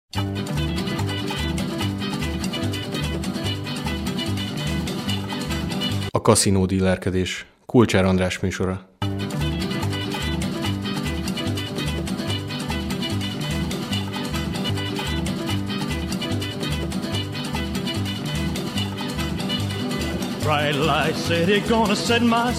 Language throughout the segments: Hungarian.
A kaszinó dílerkedés. Kulcsár András műsora. Bright light city, gonna set my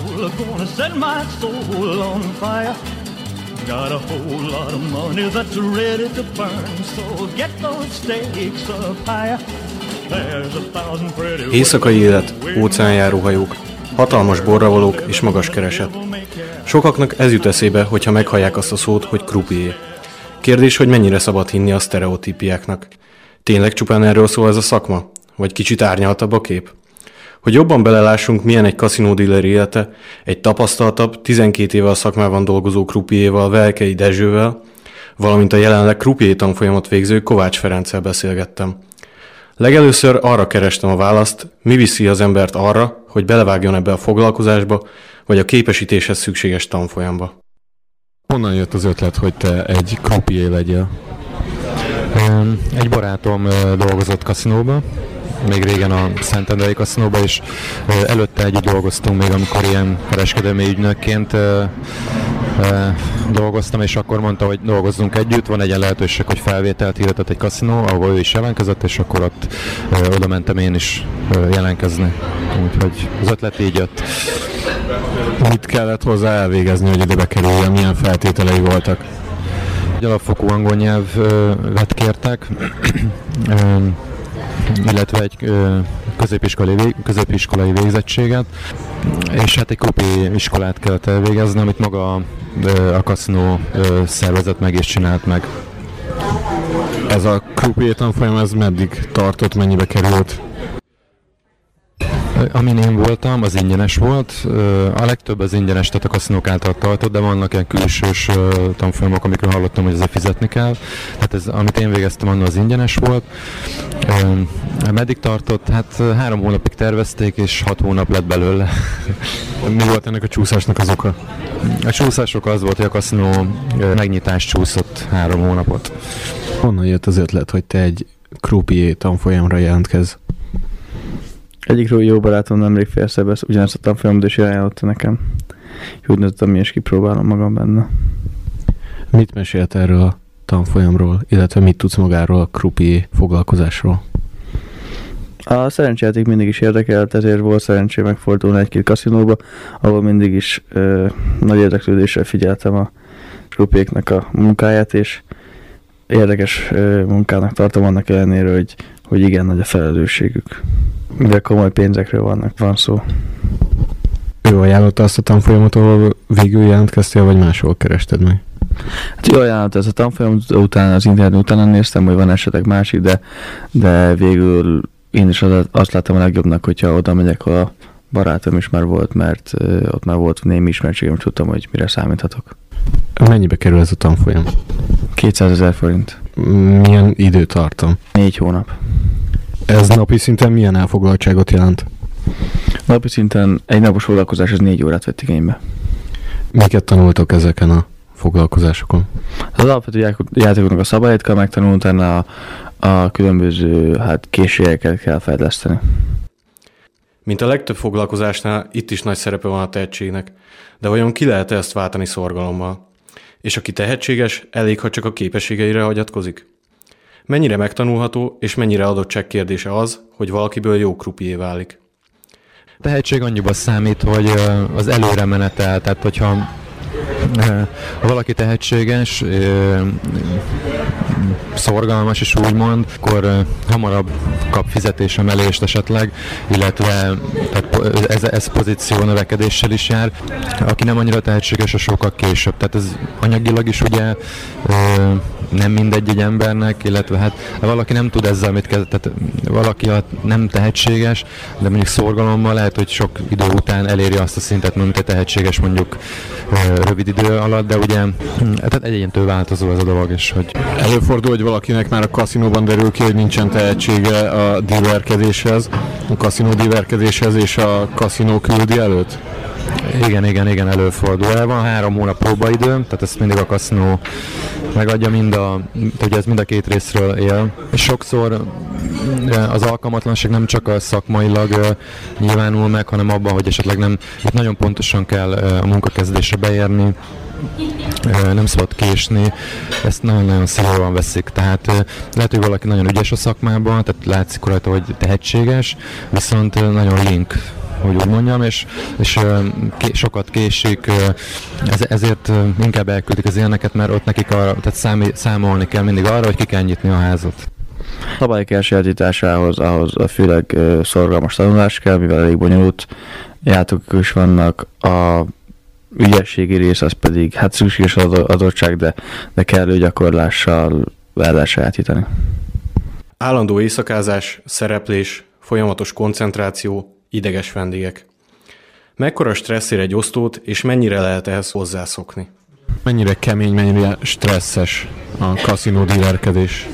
soul on fire. Got a whole lot of money that's ready to burn, so get those stakes up higher. There's a thousand pretty Éjszakai élet, óceánjáróhajók, hatalmas borravalók és magas kereset. Sokaknak ez jut eszébe, hogyha meghallják azt a szót, hogy croupier. Kérdés, hogy mennyire szabad hinni a sztereotípiáknak. Tényleg csupán erről szól ez a szakma? Vagy kicsit árnyaltabb a kép? Hogy jobban belelássunk, milyen egy kaszinódíler élete, egy tapasztaltabb, 12 éve a szakmában dolgozó croupierval, Velkei Dezsővel, valamint a jelenleg croupier tanfolyamot végző Kovács Ferenccel beszélgettem. Legelőször arra kerestem a választ, mi viszi az embert arra, hogy belevágjon ebbe a foglalkozásba, vagy a képesítéshez szükséges tanfolyamba. Honnan jött az ötlet, hogy te egy croupier legyél? Egy barátom dolgozott kaszinóba, még régen a Szentendrei kaszinóba, és előtte együtt dolgoztunk még, amikor ilyen kereskedelmi ügynökként dolgoztam, és akkor mondta, hogy dolgozzunk együtt, van egy lehetőség, hogy felvételt hirdetett egy kaszinó, ahol ő is jelentkezett, és akkor ott oda mentem én is jelentkezni. Úgyhogy az ötlet így jött. Mit kellett hozzá elvégezni, hogy ide bekerüljön? Milyen feltételei voltak? Egy alapfokú angol nyelvet kértek, illetve egy középiskolai végzettséget, és hát egy croupier iskolát kellett elvégezni, amit maga a kaszinó szervezet meg is csinált meg. Ez a croupier tanfolyam, ez meddig tartott, mennyibe került? Amin én voltam, az ingyenes volt. A legtöbb az ingyenes, tehát a kaszinók által tartott, de vannak ilyen külsős tanfolyamok, amikről hallottam, hogy ezzel fizetni kell. Tehát ez, amit én végeztem, annak az ingyenes volt. Meddig tartott? Hát 3 hónapig tervezték, és 6 hónap lett belőle. Mi volt ennek a csúszásnak az oka? A csúszások az volt, hogy a kaszinó megnyitás csúszott 3 hónapot. Honnan jött az ötlet, hogy te egy croupier tanfolyamra jelentkezz? Egyikről jó barátom nemrég félszebb ugyanezt a tanfolyamot is ajánlotta nekem. Úgy döntöttem, én is kipróbálom magam benne. Mit mesélt erről a tanfolyamról, illetve mit tudsz magáról a croupier foglalkozásról? A szerencsejáték mindig is érdekelt, ezért volt szerencsém megfordulni egy-két kaszinóba, ahol mindig is nagy érdeklődéssel figyeltem a croupiernek a munkáját, és érdekes munkának tartom annak ellenére, hogy igen nagy a felelősségük. De komoly pénzekről van szó. Ő ajánlotta azt a tanfolyamot, ahol végül jelentkeztél, vagy máshol kerested meg? Hát ő ajánlotta ezt a tanfolyamot, utána az interneten utána néztem, hogy van esetleg másik, de végül én is azt láttam a legjobbnak, hogyha oda megyek, ahol a barátom is már volt, mert ott már volt némi ismertségem, és tudtam, hogy mire számíthatok. Mennyibe kerül ez a tanfolyam? 200 000 forint. Milyen időtartam? 4 hónap. Ez napi szinten milyen elfoglaltságot jelent? Napi szinten egy napos foglalkozás, az 4 órát vett igénybe. Miket tanultok ezeken a foglalkozásokon? Az alapvető játékoknak a szabályait kell megtanulni, utána a különböző készségeket kell fejleszteni. Mint a legtöbb foglalkozásnál, itt is nagy szerepe van a tehetségnek, de vajon ki lehet ezt váltani szorgalommal? És aki tehetséges, elég, ha csak a képességeire hagyatkozik? Mennyire megtanulható, és mennyire adottság kérdése az, hogy valakiből jó croupier válik? A tehetség annyiban számít, hogy az előre menetel, tehát hogyha valaki tehetséges, szorgalmas is úgymond, akkor hamarabb kap fizetésemelést esetleg, illetve ez pozíció növekedéssel is jár. Aki nem annyira tehetséges, a sokkal később. Tehát ez anyagilag is ugye nem mindegy egy embernek, illetve hát valaki nem tud ezzel mit kezdeni, tehát valaki nem tehetséges, de mondjuk szorgalommal lehet, hogy sok idő után eléri azt a szintet, mint egy tehetséges mondjuk rövid idő alatt, de ugye tehát egyéntől változó ez a dolog is, hogy... Előfordul, hogy valakinek már a kaszinóban derül ki, hogy nincsen tehetsége a dílerkedéshez, a kaszinó dílerkedéshez, és a kaszinó küldi előtt? Igen, előfordul. Van 3 hónap próbaidő, tehát ezt mindig a kaszinó megadja ugye ez mind a két részről él. És sokszor az alkalmatlanság nem csak a szakmailag nyilvánul meg, hanem abban, hogy esetleg itt nagyon pontosan kell a munkakezdésre beérni, nem szabad késni, ezt nagyon-nagyon szigorúan veszik. Tehát lehet, hogy valaki nagyon ügyes a szakmában, tehát látszik rajta, hogy tehetséges, viszont nagyon link, hogy úgy mondjam, és sokat késik, ezért inkább elküldik az ilyeneket, mert ott nekik tehát számolni kell mindig arra, hogy ki kell nyitni a házat. Szabályok elsajátításához ahhoz főleg szorgalmas tanulás kell, mivel elég bonyolult játékok is vannak, a ügyességi rész az pedig hát szükséges adottság, de kellő gyakorlással el lehet sajátítani. Állandó éjszakázás, szereplés, folyamatos koncentráció, ideges vendégek. Mekkora stressz ér egy osztót, és mennyire lehet ehhez hozzászokni? Mennyire kemény, mennyire stresszes a kaszinó dílerkedés?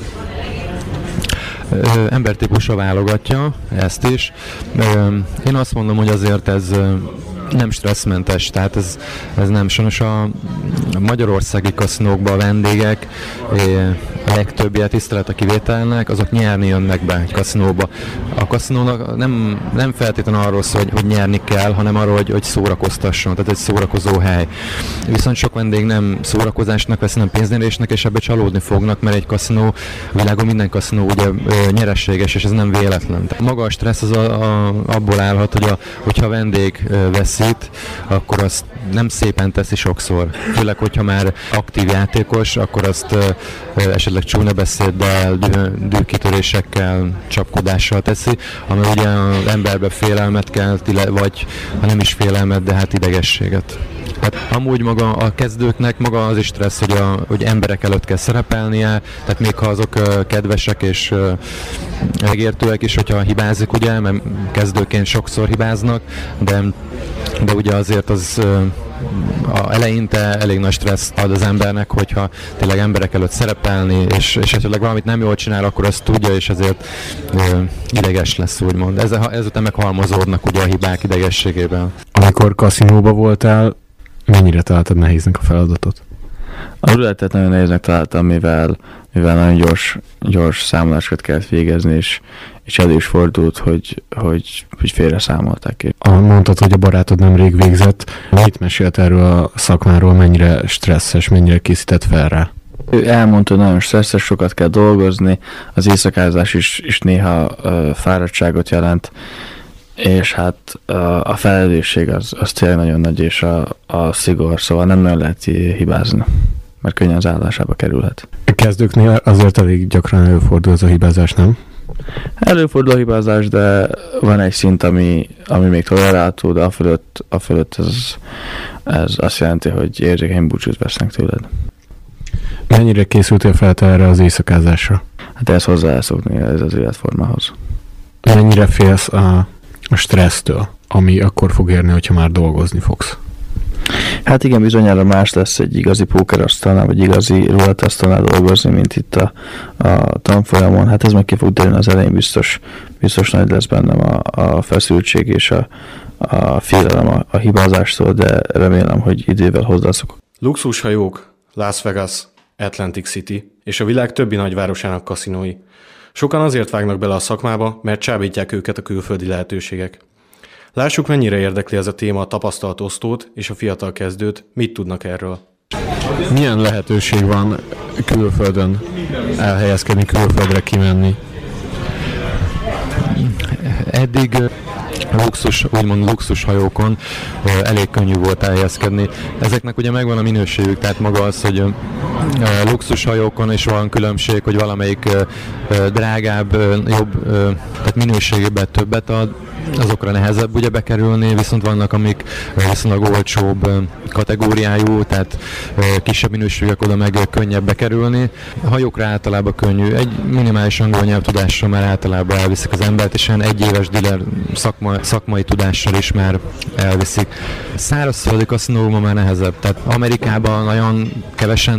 Embertípusra válogatja ezt is. Én azt mondom, hogy azért ez nem stresszmentes, tehát ez nem sajnos a magyarországi kaszinókban a vendégek, a legtöbbje tisztelet a kivételnek, azok nyerni jönnek be egy kaszinóba. A kaszinónak nem feltétlenül arról szól, hogy nyerni kell, hanem arról, hogy szórakoztasson, tehát egy szórakozó hely. Viszont sok vendég nem szórakozásnak vesz, nem pénznyerésnek, és ebbe csalódni fognak, mert egy kaszinó, világon minden kaszinó ugye nyereséges, és ez nem véletlen. Tehát maga a stressz az abból állhat, hogyha a vendég veszít, akkor azt nem szépen teszi sokszor. Főleg, hogyha már aktív játékos, akkor azt esetleg csúnya beszéddel, dűkitörésekkel, csapkodással teszi, ami ugye az emberbe félelmet kelt, vagy ha nem is félelmet, de hát idegességet. Hát amúgy maga a kezdőknek maga az is stressz, hogy emberek előtt kell szerepelnie, tehát még ha azok kedvesek és megértőek is, hogyha hibázik, ugye, mert kezdőként sokszor hibáznak, de ugye azért az eleinte elég nagy stressz ad az embernek, hogyha tényleg emberek előtt szerepelni, és esetleg valamit nem jól csinál, akkor azt tudja, és ezért ideges lesz, úgymond. Ezután meg halmozódnak ugye a hibák idegességében. Amikor kaszinóba voltál, mennyire találtad nehéznek a feladatot? A rulettet nagyon nehéznek találtam, mivel nagyon gyors számolásokat kellett végezni, és elő is fordult, hogy félre számolták ki. Mondtad, hogy a barátod nemrég végzett. Mit mesélt erről a szakmáról, mennyire stresszes, mennyire készített fel rá? Ő elmondta, hogy nagyon stresszes, sokat kell dolgozni, az éjszakázás is néha fáradtságot jelent, és hát a felelősség az tényleg nagyon nagy, és a szigor, szóval nem nagyon lehet hibázni, mert könnyen az állásába kerülhet. A kezdőknél azért elég gyakran előfordul ez a hibázás, nem? Előfordul a hibázás, de van egy szint, ami még tolerálható, de a fölött ez azt jelenti, hogy érzékeny búcsút vesznek tőled. Mennyire készültél fel te erre az éjszakázásra? Hát ezt hozzá elszokni, ez az életformához. Mennyire félsz a stressztől, ami akkor fog érni, hogyha már dolgozni fogsz? Hát igen, bizonyára más lesz egy igazi pókerasztalnál, vagy igazi rulettasztalnál dolgozni, mint itt a tanfolyamon. Hát ez meg ki fog derülni az elején, biztos nagy lesz bennem a feszültség és a félelem a hibázástól, de remélem, hogy idővel hozzászokok. Luxushajók, Las Vegas, Atlantic City és a világ többi nagyvárosának kaszinói. Sokan azért vágnak bele a szakmába, mert csábítják őket a külföldi lehetőségek. Lássuk, mennyire érdekli ez a téma a tapasztalt osztót és a fiatal kezdőt, mit tudnak erről. Milyen lehetőség van külföldön elhelyezkedni, külföldre kimenni? Eddig úgymond luxushajókon elég könnyű volt elhelyezkedni. Ezeknek ugye megvan a minőségük, tehát maga az, hogy luxushajókon is van különbség, hogy valamelyik drágább, jobb, tehát minőségében többet ad, azokra nehezebb ugye bekerülni, viszont vannak, amik viszonylag olcsóbb kategóriájú, tehát kisebb minőségek, oda meg könnyebb bekerülni. A hajókra általában könnyű. Egy minimális angol nyelvtudással már általában elviszik az embert, és egy éves dealer szakmai tudással is már elviszik. Szárazföldi kaszinóban már nehezebb. Tehát Amerikában nagyon kevesen tudnak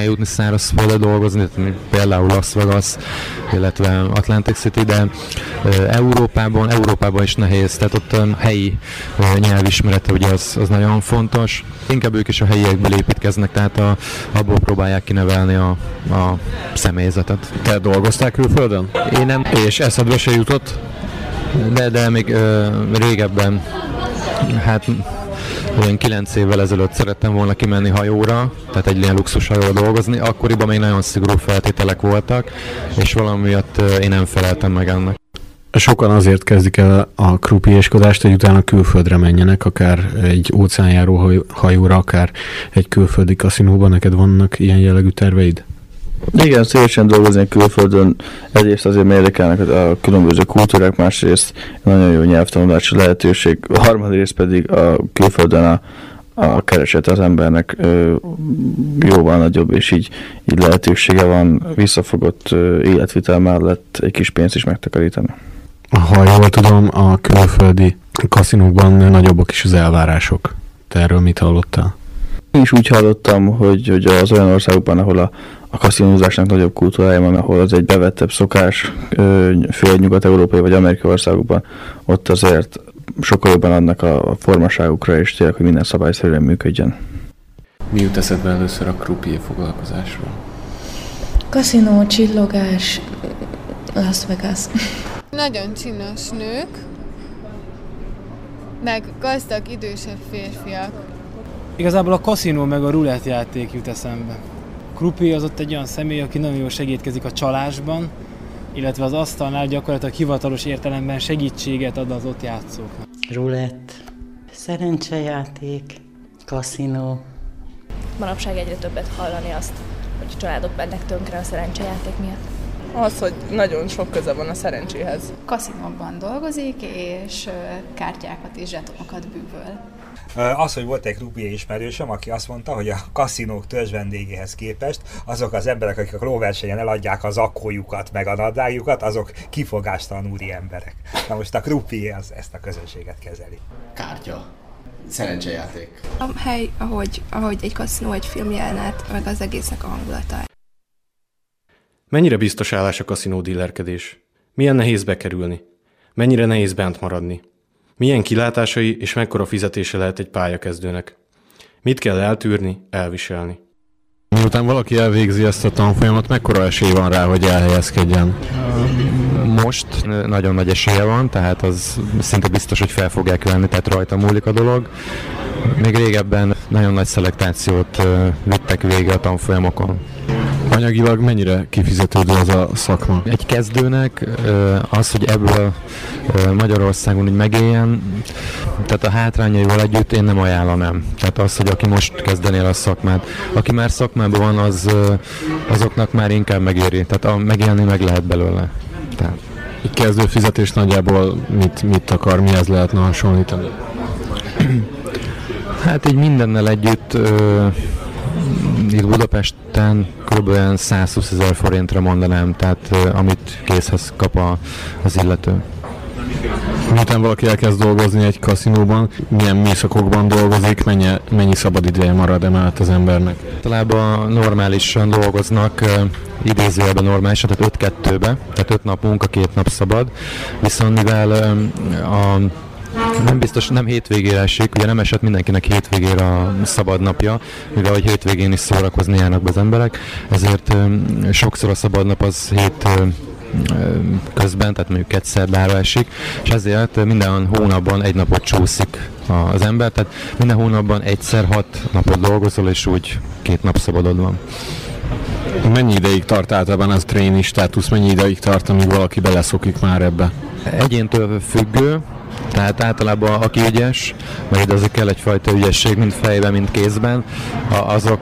eljutni szárazföldre dolgozni, például Las Vegas, illetve Atlantic City, de Európában is nehéz, tehát ott a helyi nyelvismerete ugye az nagyon fontos. Inkább ők is a helyiekből építkeznek, tehát abból próbálják kinevelni a személyzetet. Te dolgoztál külföldön? Én nem. És eszedbe se jutott? De még régebben, hát olyan 9 évvel ezelőtt szerettem volna kimenni hajóra, tehát egy ilyen luxus hajóra dolgozni, akkoriban még nagyon szigorú feltételek voltak, és valami miatt én nem feleltem meg ennek. Sokan azért kezdik el a krupiéskodást, hogy utána külföldre menjenek, akár egy óceánjáró hajóra, akár egy külföldi kaszinóban. Neked vannak ilyen jellegű terveid? Igen, szívesen dolgozni külföldön, egyrészt azért érdekelnek a különböző kultúrák, másrészt nagyon jó nyelvtanulási lehetőség, a harmadrészt pedig a külföldön a kereset az embernek jóval nagyobb, és így lehetősége van visszafogott életvitel mellett egy kis pénzt is megtakarítani. Ha jól tudom, a külföldi kaszinókban nagyobbak is az elvárások. Te erről mit hallottál? Én is úgy hallottam, hogy az olyan országokban, ahol a kaszinózásnak nagyobb kultúrája van, ahol az egy bevettebb szokás, főleg nyugat-európai vagy amerikai országokban, ott azért sokkal jobban adnak a formaságukra, és tényleg, hogy minden szabályszerűen működjön. Mi jut eszedbe először a croupier foglalkozásról? Kaszinó, csillogás, Las Vegas. Nagyon csinos nők, meg gazdag, idősebb férfiak. Igazából a kaszinó meg a rulett játék jut eszembe. Croupier az ott egy olyan személy, aki nagyon jól segítkezik a csalásban, illetve az asztalnál gyakorlatilag hivatalos értelemben segítséget ad az ott játszóknak. Rulett, szerencsejáték, kaszinó. Manapság egyre többet hallani azt, hogy a családok mennek tönkre a szerencsejáték miatt. Az, hogy nagyon sok köze van a szerencséhez. Kaszinókban dolgozik, és kártyákat és zsetonokat bűvöl. Az, hogy volt egy croupier ismerősöm, aki azt mondta, hogy a kaszinók törzsvendégéhez képest azok az emberek, akik a lóversenyen eladják az akkójukat, meg a nadrágjukat, azok kifogástalan úri emberek. Na most a croupier ezt a közönséget kezeli. Kártya. Szerencsejáték. A hely, ahogy egy kaszinó, egy filmjelenet, meg az egésznek a hangulata. Mennyire biztos állás a kaszinó dílerkedés? Milyen nehéz bekerülni? Mennyire nehéz bent maradni? Milyen kilátásai és mekkora fizetése lehet egy pályakezdőnek? Mit kell eltűrni, elviselni? Miután valaki elvégzi ezt a tanfolyamat, mekkora esély van rá, hogy elhelyezkedjen? Most nagyon nagy esélye van, tehát az szinte biztos, hogy fel fogják venni, tehát rajta múlik a dolog. Még régebben nagyon nagy szelektációt vittek végig a tanfolyamokon. Anyagilag mennyire kifizetődő az a szakma? Egy kezdőnek az, hogy ebből Magyarországon így megéljen, tehát a hátrányaival együtt én nem ajánlanám. Tehát az, hogy aki most kezdenél a szakmát. Aki már szakmában van, azoknak már inkább megéri. Tehát megélni meg lehet belőle. Tehát. Egy kezdő fizetés nagyjából mit akar, mihez lehetne hasonlítani? Hát így mindennel együtt itt Budapesten kb. 120 000 forintra mondanám, tehát amit készhez kap az illető. Miután valaki elkezd dolgozni egy kaszinóban, milyen műszakokban dolgozik, mennyi szabadideje marad emellett az embernek? Általában normálisan dolgoznak, idézőjelben normálisan, tehát 5-2-be, tehát 5 nap munka, 2 nap szabad, viszont mivel nem biztos, nem hétvégére esik, ugye nem esett mindenkinek hétvégére a szabad napja, mivel hogy hétvégén is szórakozni járnak be az emberek, ezért sokszor a szabad nap az hét közben, tehát mondjuk kedszerdára esik, és ezért minden hónapban egy napot csúszik az ember, tehát minden hónapban egyszer 6 napot dolgozol, és úgy 2 nap szabadod van. Mennyi ideig tart általában az tréni státusz, mennyi ideig tart, amíg valaki beleszokik már ebbe? Egyéntől függő, tehát általában aki ügyes, mert ide azért kell egyfajta ügyesség, mind fejben, mind kézben, azok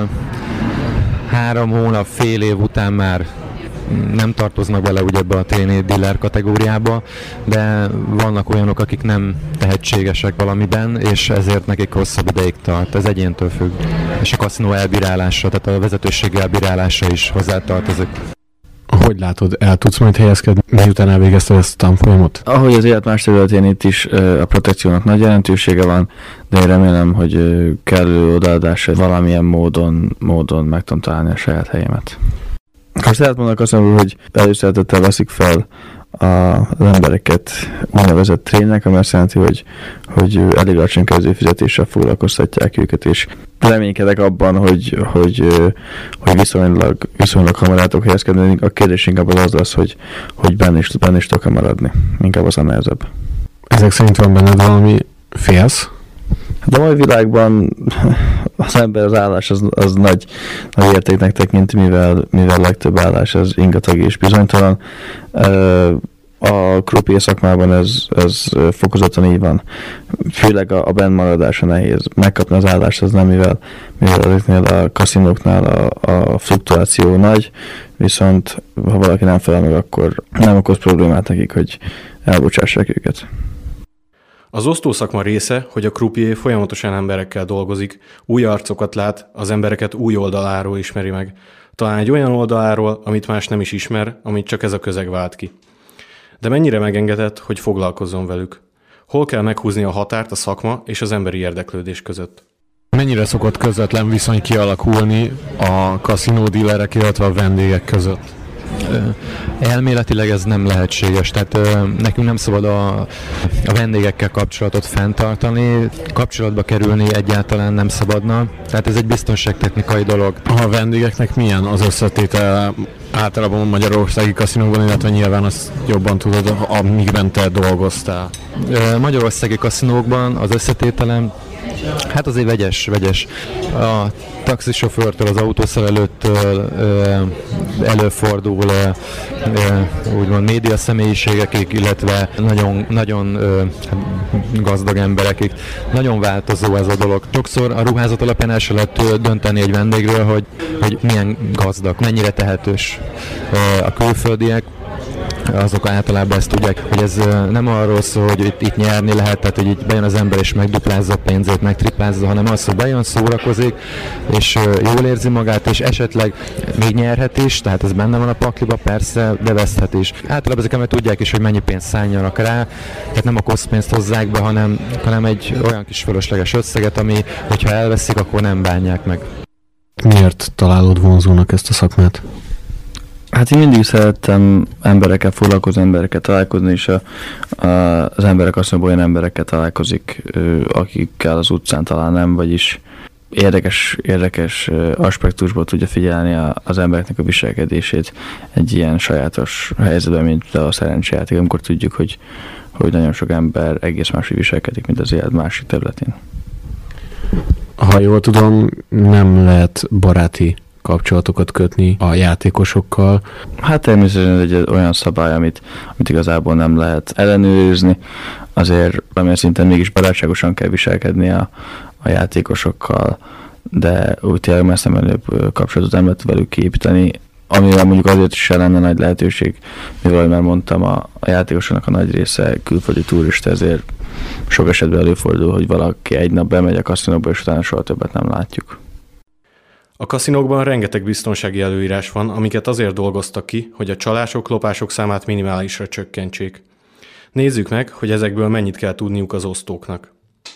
3 hónap, fél év után már nem tartoznak bele ugye ebbe a trainee dealer kategóriába, de vannak olyanok, akik nem tehetségesek valamiben, és ezért nekik hosszabb ideig tart. Ez egyéntől függ. És a kaszinó elbírálása, tehát a vezetőség elbírálása is hozzátartozik. Hogy látod, el tudsz majd helyezkedni, miután elvégezted ezt a tanfolyamot? Ahogy az élet más területén itt is a protekciónak nagy jelentősége van, de én remélem, hogy kellő odaadásra valamilyen módon meg tudom találni a saját helyemet. Azt lehet mondani azt mondom, hogy előszeretettel veszik fel az embereket úgynevezett trénnek, ami azt jelenti, hogy elég alacsony kezdőfizetéssel foglalkoztatják őket, és reménykedek abban, hogy viszonylag hamar el tudok helyezkedni. A kérdés inkább az lesz, hogy benne is tudok maradni. Inkább az a nehezebb. Ezek szerint van benned valami félsz? De a mai világban az ember az állás az nagy értéknek tekint, mivel legtöbb állás az ingatag és bizonytalan. A croupier szakmában ez fokozottan így van. Főleg a bennmaradása nehéz. Megkapni az állást az nem, mivel azoknél a kaszinóknál a fluktuáció nagy, viszont ha valaki nem felel meg, akkor nem okoz problémát nekik, hogy elbocsássák őket. Az osztószakma része, hogy a croupier folyamatosan emberekkel dolgozik, új arcokat lát, az embereket új oldaláról ismeri meg. Talán egy olyan oldaláról, amit más nem is ismer, amit csak ez a közeg vált ki. De mennyire megengedett, hogy foglalkozzon velük? Hol kell meghúzni a határt a szakma és az emberi érdeklődés között? Mennyire szokott közvetlen viszony kialakulni a kaszinódílerek, illetve a vendégek között? Elméletileg ez nem lehetséges, tehát nekünk nem szabad a vendégekkel kapcsolatot fenntartani, kapcsolatba kerülni egyáltalán nem szabadna, tehát ez egy biztonságtechnikai dolog. A vendégeknek milyen az összetétel általában a magyarországi kaszinóban, illetve nyilván azt jobban tudod, amikben te dolgoztál? Magyarországi kaszinókban az összetételem hát azért vegyes. A taxisofőrtől, az autószerelőttől előfordul úgymond média személyiségekig, hogy nagyon gazdag emberekig. Nagyon változó ez a dolog. Sokszor a ruházat alapján el se lehet dönteni egy vendégről, hogy milyen gazdag, mennyire tehetős. A külföldiek azok általában ezt tudják, hogy ez nem arról szól, hogy itt nyerni lehet, tehát hogy itt bejön az ember és megduplázza a pénzét, megtriplázza, hanem az, hogy bejön, szórakozik, és jól érzi magát, és esetleg még nyerhet is, tehát ez benne van a pakliba, persze, de veszthet is. Általában ezek ember tudják is, hogy mennyi pénzt szálljanak rá, tehát nem a kosztpénzt hozzák be, hanem egy olyan kis fölösleges összeget, ami, hogyha elveszik, akkor nem bánják meg. Miért találod vonzónak ezt a szakmát? Hát én mindig szerettem emberekkel foglalkozni, emberekkel találkozni, és az emberek azt mondja, olyan emberekkel találkozik, akikkel az utcán talán nem, vagyis érdekes aspektusból tudja figyelni az embereknek a viselkedését egy ilyen sajátos helyzetben, mint a szerencsejáték, amikor tudjuk, hogy nagyon sok ember egész máshogy viselkedik, mint az élet másik területén. Ha jól tudom, nem lehet baráti kapcsolatokat kötni a játékosokkal. Hát természetesen egy olyan szabály, amit igazából nem lehet ellenőrizni, azért valamilyen szinten mégis barátságosan kell viselkedni a játékosokkal, de úgy tényleg messze menőbb kapcsolatot nem lehet velük kiépíteni, amivel mondjuk azért is lenne nagy lehetőség, mivel, ahogy már mondtam, a játékosoknak a nagy része külföldi turista, ezért sok esetben előfordul, hogy valaki egy nap bemegy a kaszinóba, és utána soha többet nem látjuk. A kaszinókban rengeteg biztonsági előírás van, amiket azért dolgoztak ki, hogy a csalások, lopások számát minimálisra csökkentsék. Nézzük meg, hogy ezekből mennyit kell tudniuk az osztóknak.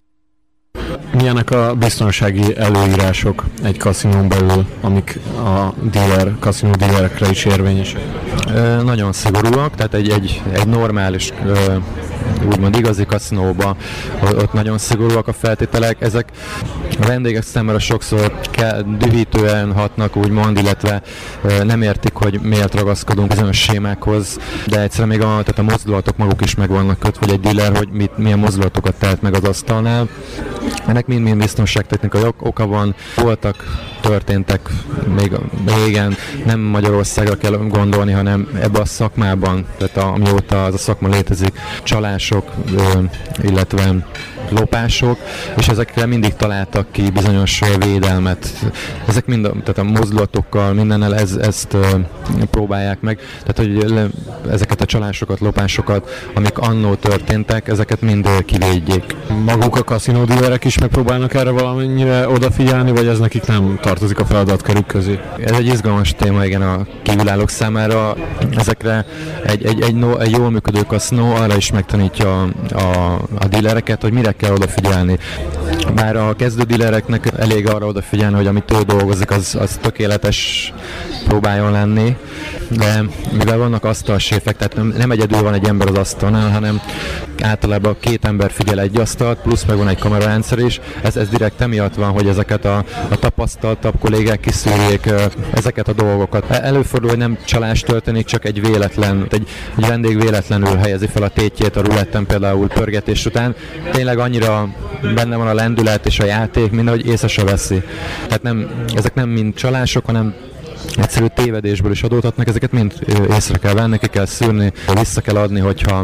Milyenek a biztonsági előírások egy kaszinón belül, amik a kaszinó dílerekre is érvényesek? Nagyon szigorúak, tehát egy normális, úgymond igazi kaszinóban ott nagyon szigorúak a feltételek. Ezek a vendégek számára sokszor dühítően hatnak, úgymond, illetve nem értik, hogy miért ragaszkodunk bizonyos sémákhoz, de egyszerűen még tehát a mozdulatok maguk is meg vannak kötve, hogy egy dealer, hogy milyen mozdulatokat tehet meg az asztalnál. Ennek mind biztonságtechnikai oka van. Történtek még régen, nem Magyarországra kell gondolni, hanem ebben a szakmában, tehát amióta az a szakma létezik, csalások, illetve lopások, és ezekre mindig találtak ki bizonyos védelmet. Ezek mind tehát a mozdulatokkal, mindennel ezt próbálják meg. Tehát, hogy ezeket a csalásokat, lopásokat, amik annó történtek, ezeket mind kivédjék. Maguk a kaszinó dílerek is megpróbálnak erre valamennyire odafigyelni, vagy ez nekik nem tartozik a feladatkörük közé? Ez egy izgalmas téma, igen, a kívülállók számára. Ezekre egy jól működő kaszinó arra is megtanítja a dílereket, hogy mire kell odafigyelni. Bár a kezdő dílereknek elég arra odafigyelni, hogy amit ő dolgozik, az tökéletes próbáljon lenni, de mivel vannak asztalséfek, tehát nem egyedül van egy ember az asztalnál, hanem általában 2 ember figyel egy asztalt, plusz meg van egy kamerarendszer is. Ez direkt emiatt van, hogy ezeket a tapasztaltabb kollégák kiszűrjék ezeket a dolgokat. Előfordul, hogy nem csalás történik, csak egy vendég véletlenül helyezi fel a tétjét a ruletten, például pörgetés után. Tényleg annyira benne van a lendület és a játék, mint hogy észre se veszi. Tehát ezek nem mind csalások, hanem egyszerű tévedésből is adódhatnak, ezeket mind észre kell venni, ki kell szűrni, vissza kell adni, hogyha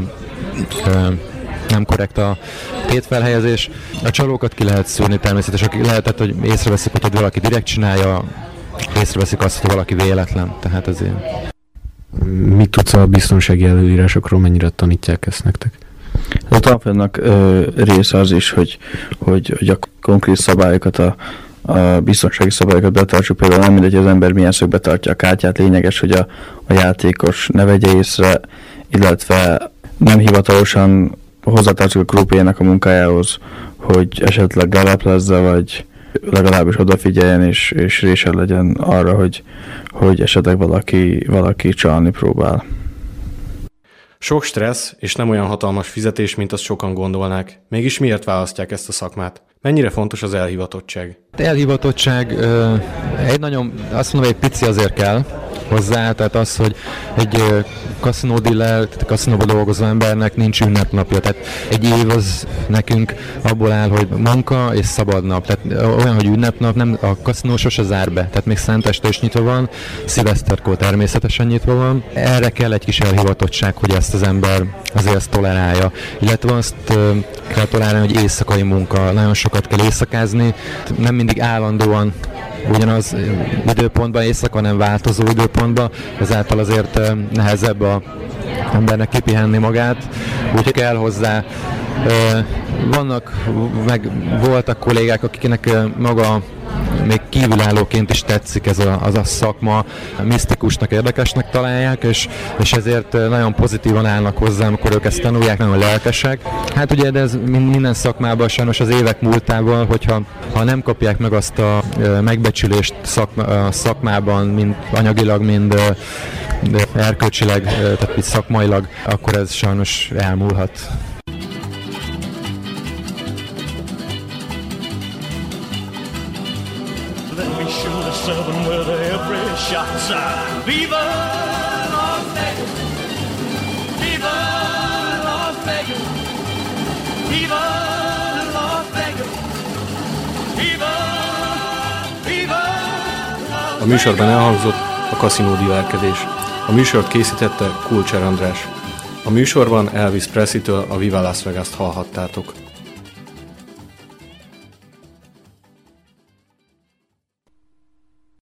nem korrekt a tétfelhelyezés. A csalókat ki lehet szűrni természetesen, lehetett, hogy észreveszik, hogy valaki direkt csinálja, észreveszik azt, hogy valaki véletlen, tehát ezért. Mit tudsz a biztonsági előírásokról, mennyire tanítják ezt nektek? A tanfolyamnak része az is, hogy a konkrét szabályokat, a biztonsági szabályokat betartsuk, például nem mindegy, hogy az ember milyen szögbe tartja a kártyát, lényeges, hogy a játékos ne vegye észre, illetve nem hivatalosan hozzátartozik a krupének a munkájához, hogy esetleg leleplezze, vagy legalábbis odafigyeljen, és résed legyen arra, hogy esetleg valaki csalni próbál. Sok stressz és nem olyan hatalmas fizetés, mint azt sokan gondolnák. Mégis miért választják ezt a szakmát? Mennyire fontos az elhivatottság? Elhivatottság azt mondom, egy pici azért kell hozzá, tehát az, hogy egy kaszinódiller, tehát a kaszinóban dolgozó embernek nincs ünnepnapja, tehát egy év az nekünk abból áll, hogy munka és szabadnap, tehát olyan, hogy ünnepnap, nem, a kaszinó sose zár be, tehát még szenteste is nyitva van, szilveszterkor természetesen nyitva van, erre kell egy kis elhivatottság, hogy ezt az ember azért ezt tolerálja, illetve azt kell tolerálni, hogy éjszakai munka, nagyon sokat kell éjszakázni, nem mindig állandóan ugyanaz időpontban, éjszaka nem változó időpontban, ezáltal azért nehezebb az embernek kipihenni magát, úgyhogy kell hozzá. Voltak kollégák, akiknek maga még kívülállóként is tetszik ez az a szakma, misztikusnak, érdekesnek találják, és ezért nagyon pozitívan állnak hozzá, amikor ők ezt tanulják, nagyon lelkesek. Hát ugye, de ez minden szakmában sajnos az évek múltával, hogyha nem kapják meg azt a megbecsülést szakmában, mind anyagilag, mind erkölcsileg, tehát szakmailag, akkor ez sajnos elmúlhat. Seven with every shot sign. Viva Las Vegas! Viva Las Vegas! Viva Las Vegas! Viva! Viva! A műsorban elhangzott a kaszinódílerkedés. A műsort készítette Kulcsár András. A műsorban Elvis Presley-től a Viva Las Vegas-t hallhattátok.